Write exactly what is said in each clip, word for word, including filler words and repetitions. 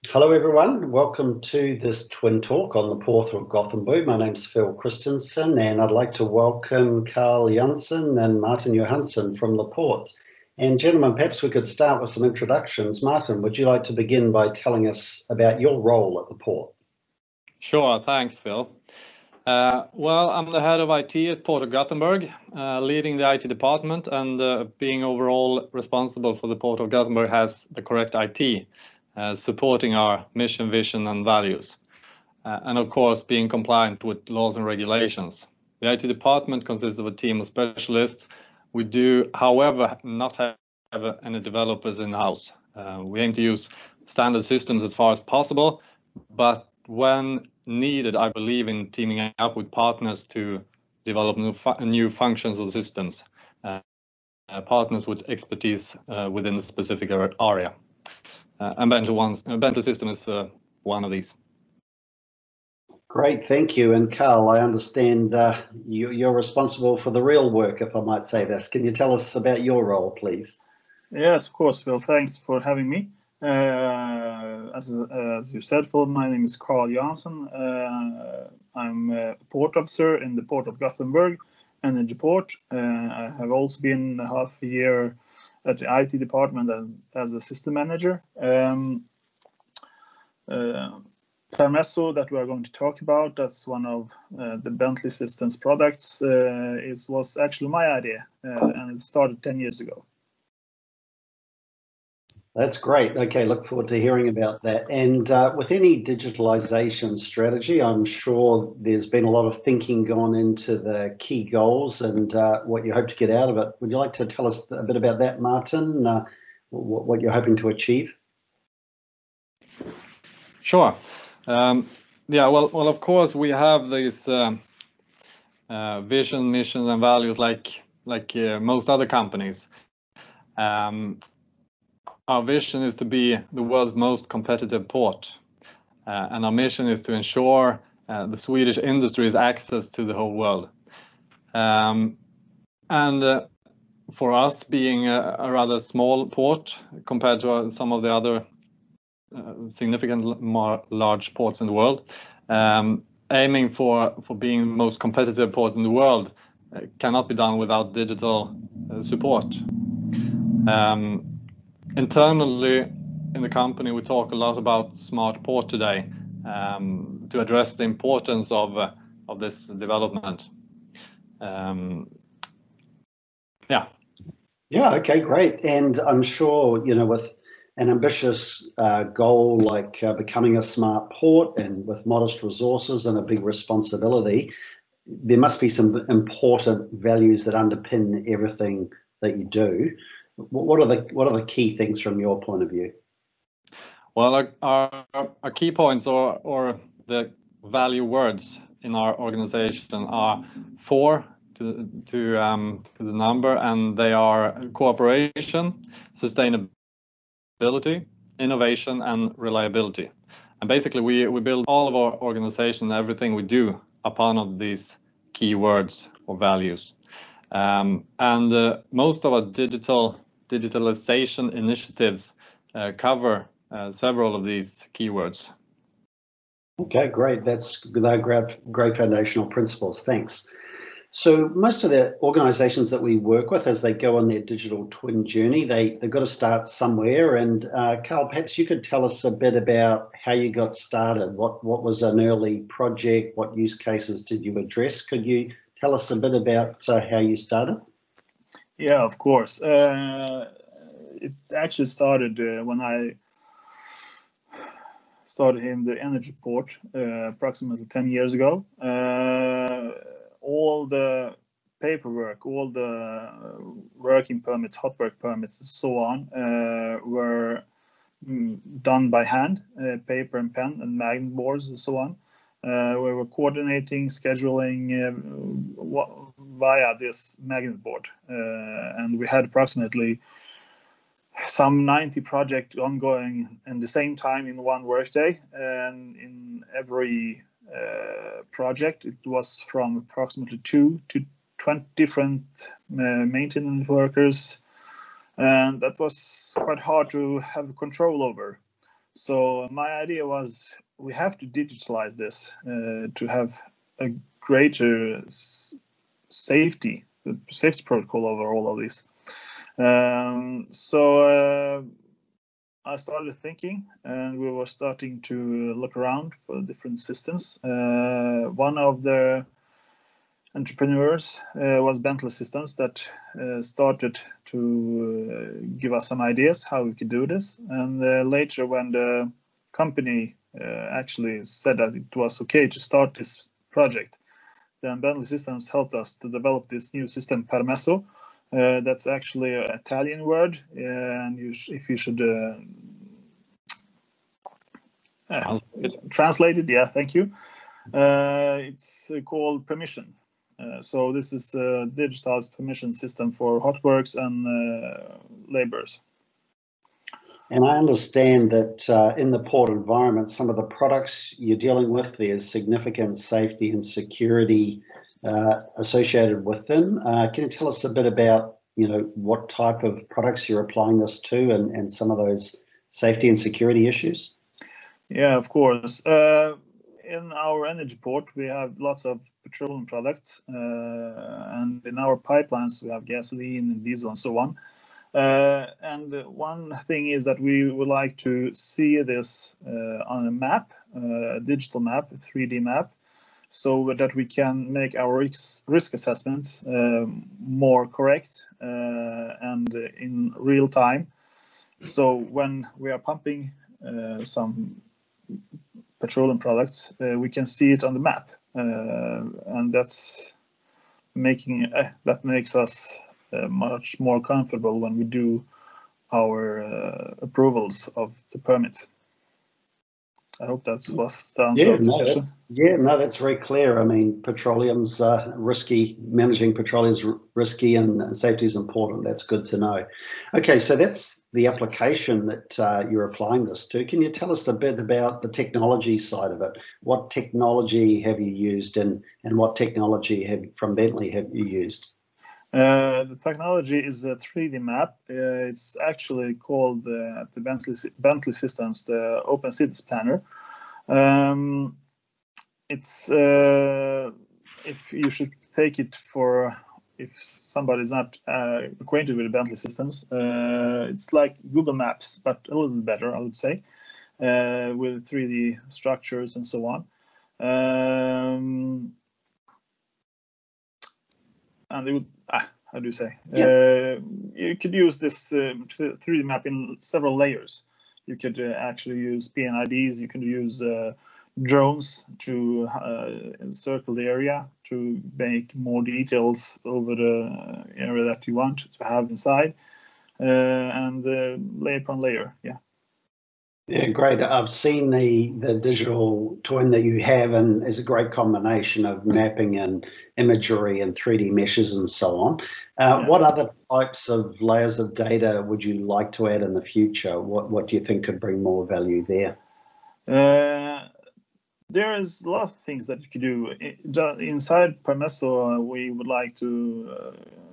Hello everyone, welcome to this Twin Talk on the Port of Gothenburg. My name's Phil Christensen and I'd like to welcome Carl Janssen and Martin Johansson from the Port. And gentlemen, perhaps we could start with some introductions. Martin, would you like to begin by telling us about your role at the Port? Sure, thanks Phil. Uh, well, I'm the head of I T at Port of Gothenburg, uh, leading the I T department and uh, being overall responsible for the Port of Gothenburg has the correct I T. Uh, supporting our mission, vision and values. Uh, and of course, being compliant with laws and regulations. The I T department consists of a team of specialists. We do, however, not have any developers in-house. Uh, we aim to use standard systems as far as possible, but when needed, I believe in teaming up with partners to develop new, fu new functions or systems, uh, uh, partners with expertise uh, within the specific area. Uh, and Bento, one, uh, Bento System is uh, one of these. Great, thank you. And Carl, I understand uh, you, you're responsible for the real work, if I might say this. Can you tell us about your role, please? Yes, of course, Phil. Thanks for having me. Uh, as, as you said, Phil, my name is Carl Janssen. Uh, I'm a port officer in the Port of Gothenburg, Energy Port. Uh, I have also been half a year at the I T department as a system manager. Um, uh, Permesso that we are going to talk about, that's one of uh, the Bentley Systems products, uh, is, was actually my idea, uh, and it started ten years ago. That's great. Okay, look forward to hearing about that. And uh, with any digitalization strategy, I'm sure there's been a lot of thinking gone into the key goals and uh, what you hope to get out of it. Would you like to tell us a bit about that, Martin, uh, what, what you're hoping to achieve? Sure. Um, yeah, well, well, of course, we have these uh, uh, vision, missions and values like, like uh, most other companies. Um, Our vision is to be the world's most competitive port, uh, and our mission is to ensure uh, the Swedish industry's access to the whole world. Um, and uh, for us, being a, a rather small port compared to uh, some of the other uh, significant more large ports in the world, um, aiming for for being the most competitive port in the world uh, cannot be done without digital uh, support. Um, Internally in the company, we talk a lot about smart port today um, to address the importance of uh, of this development. Um, yeah. Yeah. Okay. Great. And I'm sure you know with an ambitious uh, goal like uh, becoming a smart port and with modest resources and a big responsibility, there must be some important values that underpin everything that you do. What are the what are the key things from your point of view? Well, our, our, our key points or or the value words in our organization are four to to um, to the number, and they are cooperation, sustainability, innovation, and reliability. And basically, we we build all of our organization, everything we do, upon these key words or values. Um, and uh, most of our digital digitalization initiatives uh, cover uh, several of these keywords. Okay, great. That's great, great foundational principles. Thanks. So most of the organizations that we work with, as they go on their digital twin journey, they, they've got to start somewhere. And uh, Carl, perhaps you could tell us a bit about how you got started. What, what was an early project? What use cases did you address? Could you tell us a bit about uh, how you started? Yeah, of course. Uh, it actually started uh, when I started in the Energy Port uh, approximately ten years ago. Uh, all the paperwork, all the working permits, hot work permits, and so on, uh, were done by hand, uh, paper and pen and magnet boards and so on. Uh, we were coordinating, scheduling uh, via this magnet board, uh, and we had approximately some ninety projects ongoing at the same time in one workday, and in every uh, project it was from approximately two to twenty different uh, maintenance workers, and that was quite hard to have control over. So my idea was we have to digitalize this uh, to have a greater s- safety, the safety protocol over all of this. Um, so uh, I started thinking, and we were starting to look around for different systems. Uh, one of the entrepreneurs uh, was Bentley Systems that uh, started to uh, give us some ideas how we could do this. And uh, later, when the company uh, actually said that it was okay to start this project, then Bentley Systems helped us to develop this new system, Permesso. Uh, that's actually an Italian word, and you sh- if you should uh, uh, translate it, yeah, thank you. Uh, it's uh, called permission. Uh, so this is a digitalized permission system for hotworks and uh, laborers. And I understand that uh, in the port environment, some of the products you're dealing with, there's significant safety and security uh, associated with them. Uh, can you tell us a bit about, you know, what type of products you're applying this to, and, and some of those safety and security issues? Yeah, of course. Uh, in our energy port, we have lots of petroleum products, uh, and in our pipelines, we have gasoline and diesel and so on. Uh, and one thing is that we would like to see this uh, on a map, uh, a digital map, a three D map, so that we can make our risk, risk assessments um, more correct uh, and in real time. So when we are pumping uh, some petroleum products, uh, we can see it on the map, uh, and that's making uh, that makes us uh, much more comfortable when we do our uh, approvals of the permits. I hope that was the answer Yeah, of the no, question. that, yeah, no, that's very clear. I mean, petroleum's uh, risky. Managing petroleum's r- risky, and safety is important. That's good to know. Okay, so that's the application that uh, you're applying this to. Can you tell us a bit about the technology side of it? What technology have you used, and and what technology have from Bentley have you used? Uh, the technology is a three D map. Uh, it's actually called uh, the Bentley, Bentley Systems, the Open Cities Planner. Um, it's uh, if you should take it for if somebody's not uh, acquainted with Bentley Systems, uh, it's like Google Maps, but a little better, I would say, uh, with three D structures and so on. Um, and it would, ah, how do you say? Yeah. Uh, you could use this uh, three D map in several layers. You could uh, actually use P N I Ds. You can use uh, drones to uh, encircle the area to make more details over the area that you want to have inside, uh, and uh, layer upon layer. Yeah. Yeah, great. I've seen the the digital twin that you have, and is a great combination of mapping and imagery and three D meshes and so on. Uh, Yeah. What other types of layers of data would you like to add in the future? What what do you think could bring more value there? Uh, there is a lot of things that you could do inside Permesso. Uh, we would like to uh,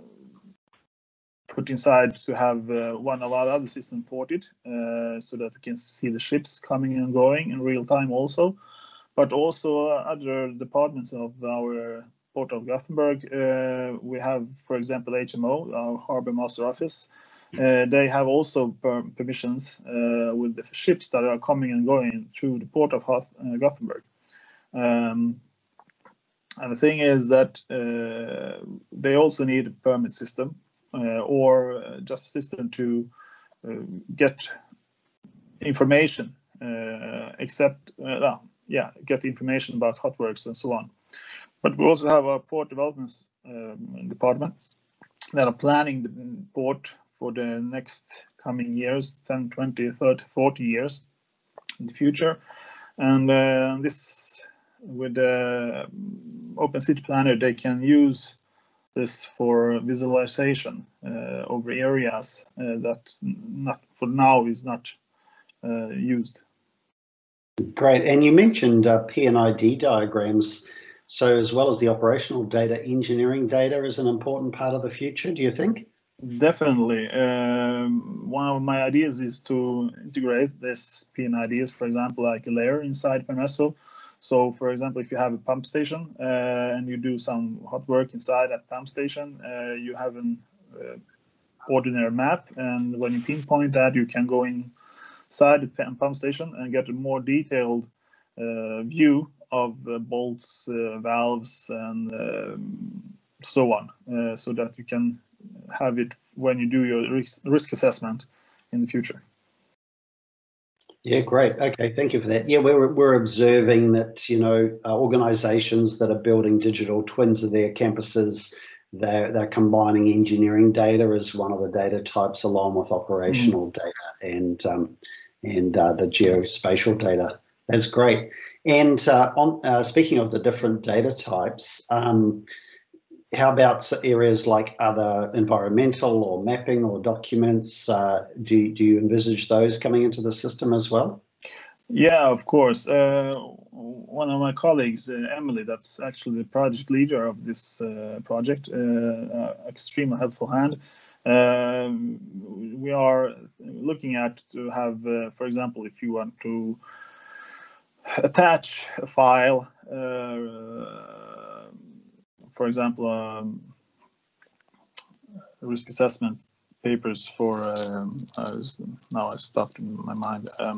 put inside to have uh, one of our other systems ported uh, so that we can see the ships coming and going in real time also, but also uh, other departments of our Port of Gothenburg. Uh, we have, for example, H M O, our Harbor Master Office. Uh, they have also per permissions uh, with the ships that are coming and going through the Port of Hoth uh, Gothenburg. Um, and the thing is that uh, they also need a permit system. Uh, or uh, just a system to uh, get information, uh, except, uh, yeah, get information about hotworks and so on. But we also have a port development um, department that are planning the port for the next coming years, ten, twenty, thirty, forty years in the future. And uh, this, with the Open City Planner, they can use this for visualization uh, over areas uh, that not for now is not uh, used. Great. And you mentioned uh, P N I D diagrams. So as well as the operational data, engineering data is an important part of the future, do you think? Definitely. Um, one of my ideas is to integrate this P N I Ds, for example, like a layer inside Permesso. So, for example, if you have a pump station uh, and you do some hot work inside that pump station, uh, you have an uh, ordinary map, and when you pinpoint that, you can go inside the pump station and get a more detailed uh, view of uh, bolts, uh, valves, and um, so on, uh, so that you can have it when you do your risk, risk assessment in the future. Yeah, great. Okay, thank you for that. Yeah, we're we're observing that, you know, uh, organizations that are building digital twins of their campuses, they're, they're combining engineering data as one of the data types along with operational mm. data and um, and uh, the geospatial data. That's great. And uh, on uh, speaking of the different data types, um, how about areas like other environmental or mapping or documents? Uh, do, you, do you envisage those coming into the system as well? Yeah, of course. Uh, one of my colleagues, uh, Emily, that's actually the project leader of this uh, project, uh, uh, extremely helpful hand. Uh, we are looking at to have, uh, for example, if you want to attach a file, uh, for example, um, risk assessment papers for, um, I was, now I stopped in my mind. Um,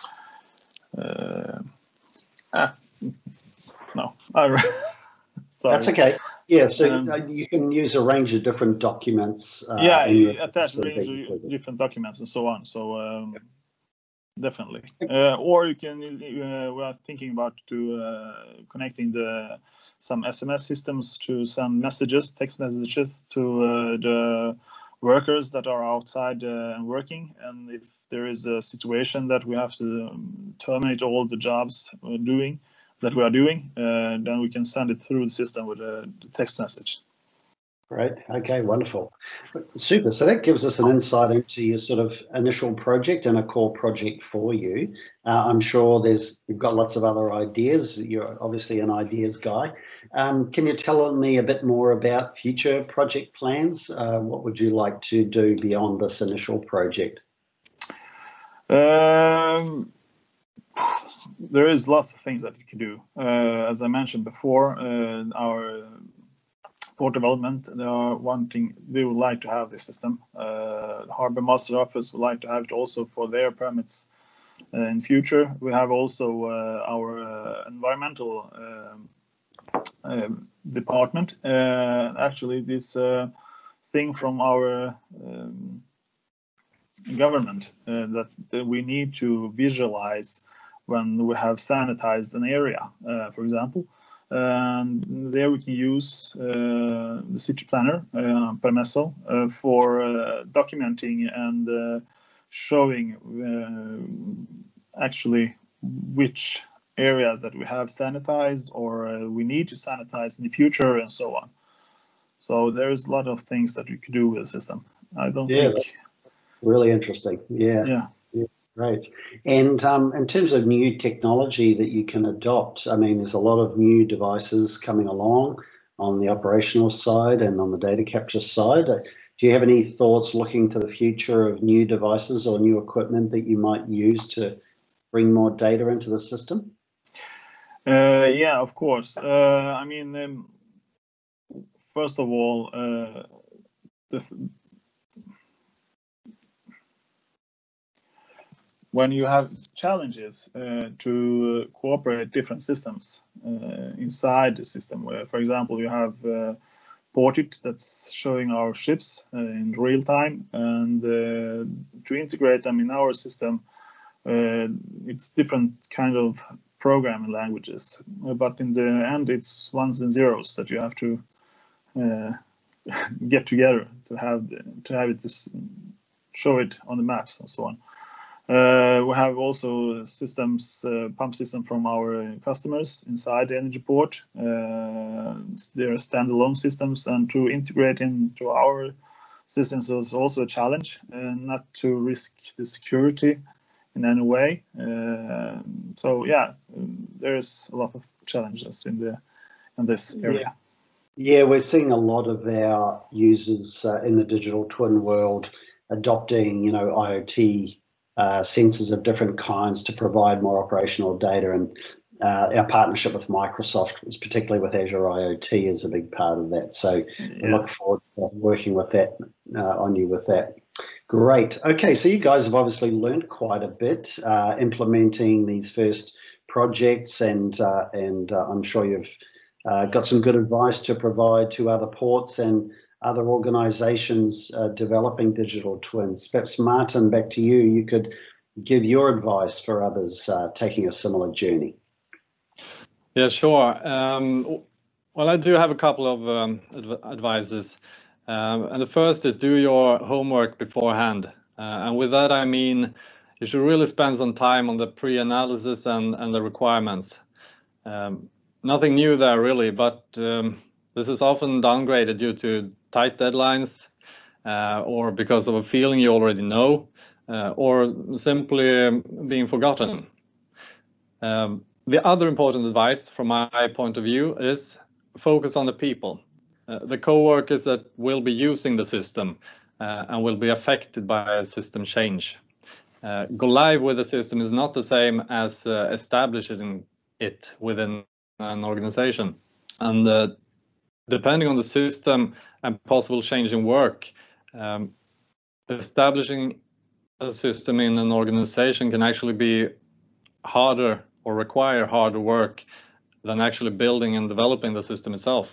uh, ah, no, I, sorry. That's okay. Yeah, so um, you can use a range of different documents. Uh, yeah, you attach a range of different documents and so on. So um, yep. Definitely. Uh, or you can, uh, we are thinking about to uh, connecting the some S M S systems to some messages, text messages to uh, the workers that are outside uh, and working. And if there is a situation that we have to um, terminate all the jobs we're doing, that we are doing, uh, then we can send it through the system with a text message. Great. Okay, wonderful. Super. So that gives us an insight into your sort of initial project and a core project for you. Uh, I'm sure there's you've got lots of other ideas. You're obviously an ideas guy. Um, can you tell me a bit more about future project plans? Uh, what would you like to do beyond this initial project? Um, there is lots of things that you can do. Uh, as I mentioned before, uh, our port development, they are wanting, they would like to have this system. Uh, the Harbor Master Office would like to have it also for their permits uh, in future. We have also uh, our uh, environmental um, uh, department. Uh, actually, this uh, thing from our um, government uh, that, that we need to visualize when we have sanitized an area, uh, for example. And there we can use uh, the city planner, uh, Permesso, uh, for uh, documenting and uh, showing uh, actually which areas that we have sanitized or uh, we need to sanitize in the future and so on. So there's a lot of things that we could do with the system. I don't yeah, think... Really interesting. Yeah. Yeah. Great. And um, in terms of new technology that you can adopt, I mean, there's a lot of new devices coming along on the operational side and on the data capture side. Do you have any thoughts looking to the future of new devices or new equipment that you might use to bring more data into the system? Uh, yeah, of course. Uh, I mean, um, first of all, uh, the when you have challenges uh, to cooperate different systems uh, inside the system, where, for example, you have uh, Portit that's showing our ships uh, in real time, and uh, to integrate them in our system, uh, it's different kind of programming languages, but in the end, it's ones and zeros that you have to uh, get together to have to have it to show it on the maps and so on. Uh, we have also systems, uh, pump system from our customers inside the energy port. Uh, they're standalone systems, and to integrate into our systems is also a challenge, uh, not to risk the security in any way. Uh, so yeah, there's a lot of challenges in the in this area. Yeah, we're seeing a lot of our users uh, in the digital twin world adopting, you know, IoT uh, sensors of different kinds to provide more operational data. And uh, our partnership with Microsoft, is particularly with Azure IoT, is a big part of that. So yeah. we look forward to working with that uh, on you with that. Great. Okay, so you guys have obviously learned quite a bit uh, implementing these first projects, and uh, and uh, I'm sure you've uh, got some good advice to provide to other ports and other organisations uh, developing digital twins. Perhaps Martin, back to you. You could give your advice for others uh, taking a similar journey. Yeah, sure. Um, well, I do have a couple of um, adv advices. Um, and the first is do your homework beforehand. Uh, and with that, I mean, you should really spend some time on the pre-analysis and, and the requirements. Um, nothing new there really, but um, this is often downgraded due to tight deadlines uh, or because of a feeling you already know, uh, or simply um, being forgotten. Um, the other important advice from my point of view is focus on the people. Uh, the co-workers that will be using the system uh, and will be affected by a system change. Uh, go live with the system is not the same as uh, establishing it within an organization. And uh, depending on the system and possible change in work, um, establishing a system in an organization can actually be harder or require harder work than actually building and developing the system itself.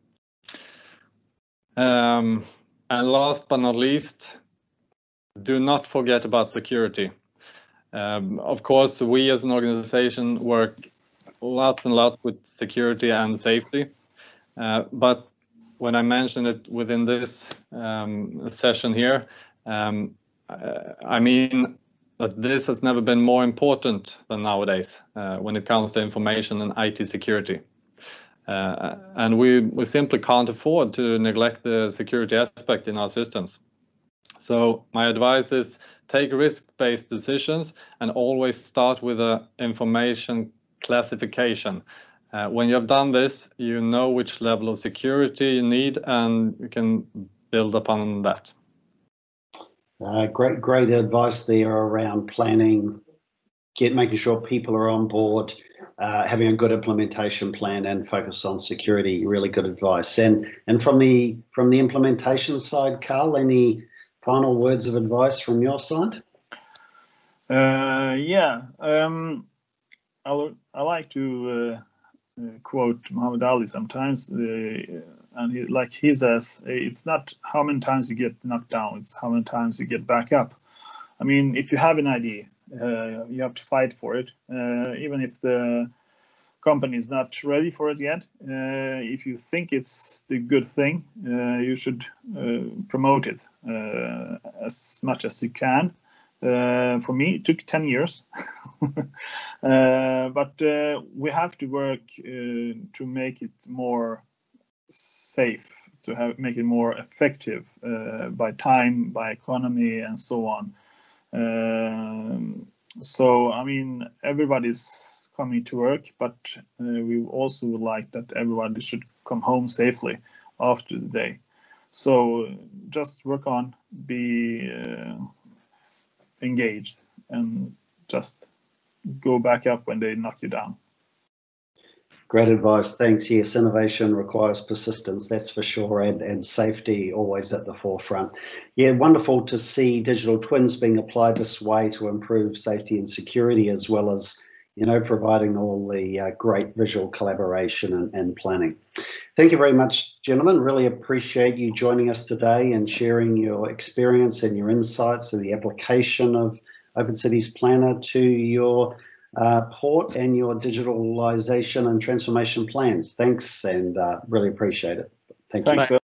Um, and last but not least, do not forget about security. Um, of course, we as an organization work lots and lots with security and safety. Uh, but when I mentioned it within this um, session here, um, I mean that this has never been more important than nowadays uh, when it comes to information and I T security. Uh, and we, we simply can't afford to neglect the security aspect in our systems. So my advice is take risk-based decisions and always start with an information classification. Uh, when you have done this, you know which level of security you need and you can build upon that. Uh, great, great advice there around planning, get making sure people are on board, uh, having a good implementation plan, and focus on security. Really good advice. And and from the from the implementation side, Carl, any final words of advice from your side? Uh, yeah, um, I I like to uh, quote Muhammad Ali sometimes, uh, and he, like he says, it's not how many times you get knocked down, it's how many times you get back up. I mean, if you have an idea, uh, you have to fight for it, uh, even if the company is not ready for it yet. Uh, if you think it's the good thing, uh, you should uh, promote it uh, as much as you can. Uh, for me, it took ten years, uh, but uh, we have to work uh, to make it more safe, to have make it more effective uh, by time, by economy, and so on. Um, so, I mean, everybody's coming to work, but uh, we also would like that everybody should come home safely after the day. So just work on, be uh, engaged, and just go back up when they knock you down. Great advice. Thanks. Yes, innovation requires persistence, that's for sure, and, and safety always at the forefront. Yeah, wonderful to see digital twins being applied this way to improve safety and security, as well as, you know, providing all the uh, great visual collaboration and, and planning. Thank you very much, gentlemen. Really appreciate you joining us today and sharing your experience and your insights and the application of Open Cities Planner to your uh, port and your digitalization and transformation plans. Thanks, and uh, really appreciate it. Thank Thanks. you.